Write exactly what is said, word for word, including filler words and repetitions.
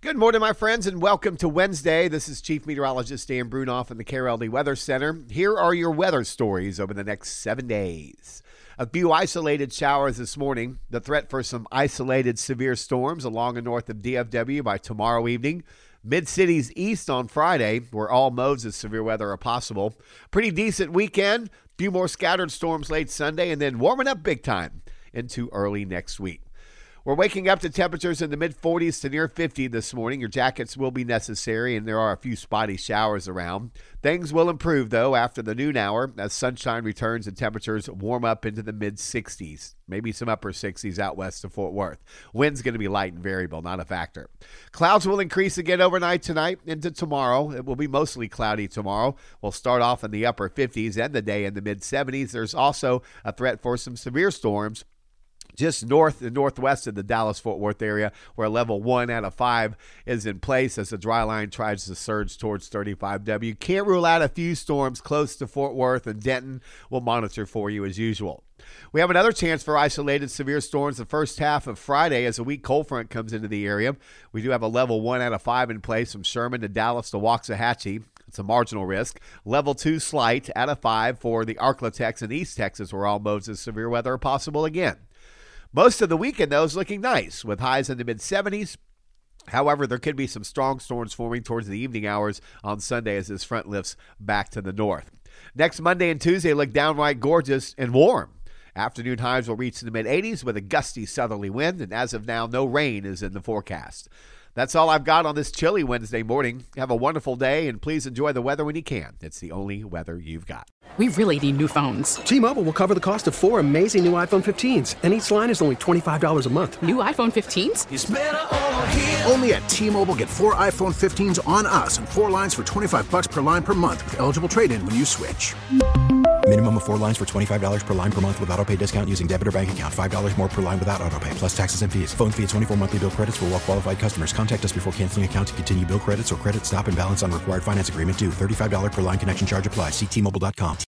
Good morning, my friends, and welcome to Wednesday. This is Chief Meteorologist Dan Brunoff in the K R L D Weather Center. Here are your weather stories over the next seven days. A few isolated showers this morning. The threat for some isolated severe storms along and north of D F W by tomorrow evening. Mid-cities east on Friday, where all modes of severe weather are possible. Pretty decent weekend. Few more scattered storms late Sunday, and then warming up big time into early next week. We're waking up to temperatures in the mid forties to near fifty this morning. Your jackets will be necessary, and there are a few spotty showers around. Things will improve, though, after the noon hour as sunshine returns and temperatures warm up into the mid sixties. Maybe some upper sixties out west of Fort Worth. Wind's going to be light and variable, not a factor. Clouds will increase again overnight tonight into tomorrow. It will be mostly cloudy tomorrow. We'll start off in the upper fifties, end the day in the mid seventies. There's also a threat for some severe storms just north and northwest of the Dallas-Fort Worth area, where level one out of five is in place as the dry line tries to surge towards thirty-five W. Can't rule out a few storms close to Fort Worth and Denton. We'll monitor for you as usual. We have another chance for isolated severe storms the first half of Friday as a weak cold front comes into the area. We do have a level one out of five in place from Sherman to Dallas to Waxahachie. It's a marginal risk. Level two slight out of five for the Arklatex and East Texas, where all modes of severe weather are possible again. Most of the weekend, though, is looking nice with highs in the mid seventies. However, there could be some strong storms forming towards the evening hours on Sunday as this front lifts back to the north. Next Monday and Tuesday look downright gorgeous and warm. Afternoon highs will reach the mid eighties with a gusty southerly wind, and as of now, no rain is in the forecast. That's all I've got on this chilly Wednesday morning. Have a wonderful day, and please enjoy the weather when you can. It's the only weather you've got. We really need new phones. T-Mobile will cover the cost of four amazing new iPhone fifteens, and each line is only twenty-five dollars a month. New iPhone fifteens? It's better over here. Only at T-Mobile, get four iPhone fifteens on us and four lines for twenty-five dollars per line per month with eligible trade-in when you switch. Minimum of four lines for twenty-five dollars per line per month with autopay discount using debit or bank account. five dollars more per line without autopay, plus taxes and fees. Phone fee at twenty-four monthly bill credits for well-qualified customers. Contact us before canceling account to continue bill credits or credit stop and balance on required finance agreement due. thirty-five dollars per line connection charge applies. See T Mobile dot com.